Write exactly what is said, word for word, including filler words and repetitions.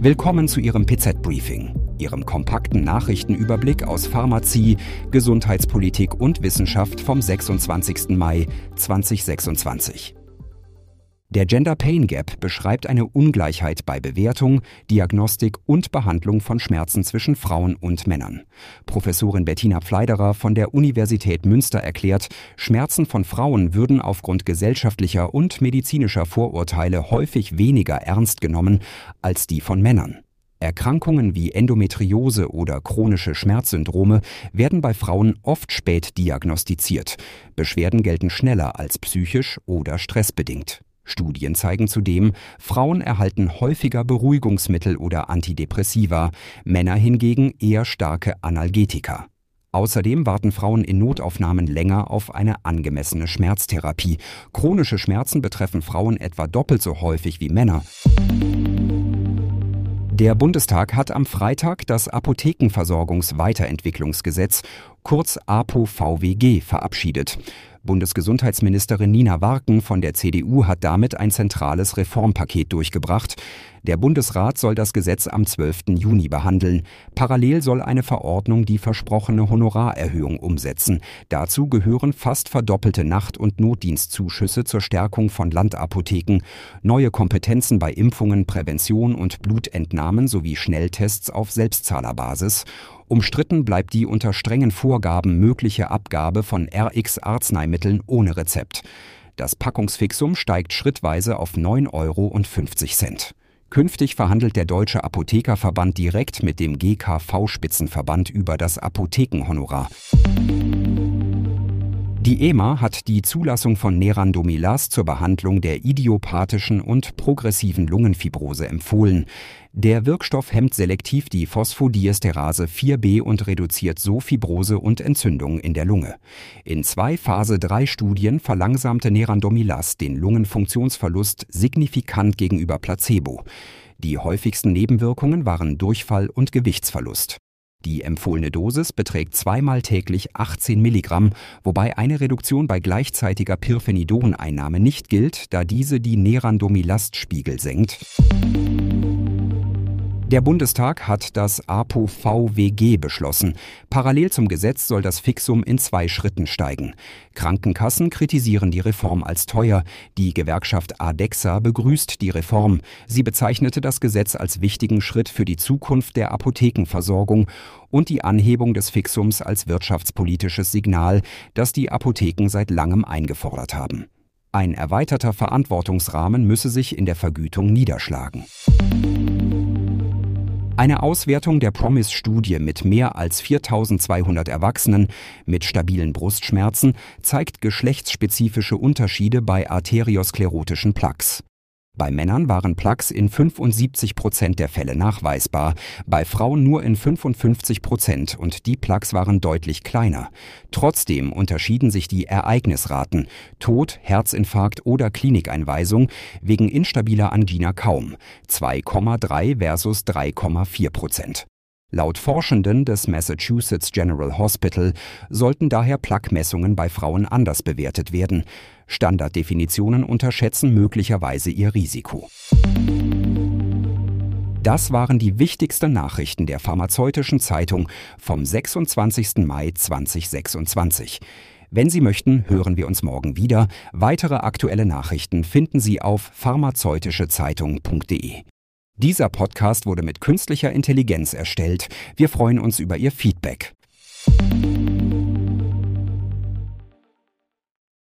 Willkommen zu Ihrem P Z-Briefing, Ihrem kompakten Nachrichtenüberblick aus Pharmazie, Gesundheitspolitik und Wissenschaft vom sechsundzwanzigsten Mai zweitausendsechsundzwanzig. Der Gender Pain Gap beschreibt eine Ungleichheit bei Bewertung, Diagnostik und Behandlung von Schmerzen zwischen Frauen und Männern. Professorin Bettina Pfleiderer von der Universität Münster erklärt, Schmerzen von Frauen würden aufgrund gesellschaftlicher und medizinischer Vorurteile häufig weniger ernst genommen als die von Männern. Erkrankungen wie Endometriose oder chronische Schmerzsyndrome werden bei Frauen oft spät diagnostiziert. Beschwerden gelten schneller als psychisch oder stressbedingt. Studien zeigen zudem, Frauen erhalten häufiger Beruhigungsmittel oder Antidepressiva, Männer hingegen eher starke Analgetika. Außerdem warten Frauen in Notaufnahmen länger auf eine angemessene Schmerztherapie. Chronische Schmerzen betreffen Frauen etwa doppelt so häufig wie Männer. Der Bundestag hat am Freitag das Apothekenversorgungsweiterentwicklungsgesetz, kurz APO-V W G, verabschiedet. Bundesgesundheitsministerin Nina Warken von der C D U hat damit ein zentrales Reformpaket durchgebracht. Der Bundesrat soll das Gesetz am zwölften Juni behandeln. Parallel soll eine Verordnung die versprochene Honorarerhöhung umsetzen. Dazu gehören fast verdoppelte Nacht- und Notdienstzuschüsse zur Stärkung von Landapotheken, neue Kompetenzen bei Impfungen, Prävention und Blutentnahmen sowie Schnelltests auf Selbstzahlerbasis. Umstritten bleibt die unter strengen Vorgaben mögliche Abgabe von R X-Arzneimitteln ohne Rezept. Das Packungsfixum steigt schrittweise auf neun Euro fünfzig. Künftig verhandelt der Deutsche Apothekerverband direkt mit dem G K V-Spitzenverband über das Apothekenhonorar. Die E M A hat die Zulassung von Nerandomilast zur Behandlung der idiopathischen und progressiven Lungenfibrose empfohlen. Der Wirkstoff hemmt selektiv die Phosphodiesterase vier b und reduziert so Fibrose und Entzündungen in der Lunge. In zwei Phase drei Studien verlangsamte Nerandomilast den Lungenfunktionsverlust signifikant gegenüber Placebo. Die häufigsten Nebenwirkungen waren Durchfall und Gewichtsverlust. Die empfohlene Dosis beträgt zweimal täglich achtzehn Milligramm, wobei eine Reduktion bei gleichzeitiger Pirfenidon-Einnahme nicht gilt, da diese die Nerandomilast-Spiegel senkt. Der Bundestag hat das APO-V W G beschlossen. Parallel zum Gesetz soll das Fixum in zwei Schritten steigen. Krankenkassen kritisieren die Reform als teuer. Die Gewerkschaft ADEXA begrüßt die Reform. Sie bezeichnete das Gesetz als wichtigen Schritt für die Zukunft der Apothekenversorgung und die Anhebung des Fixums als wirtschaftspolitisches Signal, das die Apotheken seit langem eingefordert haben. Ein erweiterter Verantwortungsrahmen müsse sich in der Vergütung niederschlagen. Eine Auswertung der PROMIS-Studie mit mehr als viertausendzweihundert Erwachsenen mit stabilen Brustschmerzen zeigt geschlechtsspezifische Unterschiede bei arteriosklerotischen Plaques. Bei Männern waren Plaques in fünfundsiebzig Prozent der Fälle nachweisbar, bei Frauen nur in fünfundfünfzig Prozent und die Plaques waren deutlich kleiner. Trotzdem unterschieden sich die Ereignisraten, Tod, Herzinfarkt oder Klinikeinweisung, wegen instabiler Angina kaum, zwei Komma drei versus drei Komma vier Prozent. Laut Forschenden des Massachusetts General Hospital sollten daher Plaque-Messungen bei Frauen anders bewertet werden. Standarddefinitionen unterschätzen möglicherweise ihr Risiko. Das waren die wichtigsten Nachrichten der Pharmazeutischen Zeitung vom sechsundzwanzigsten Mai zweitausendsechsundzwanzig. Wenn Sie möchten, hören wir uns morgen wieder. Weitere aktuelle Nachrichten finden Sie auf pharmazeutischezeitung punkt de. Dieser Podcast wurde mit künstlicher Intelligenz erstellt. Wir freuen uns über Ihr Feedback.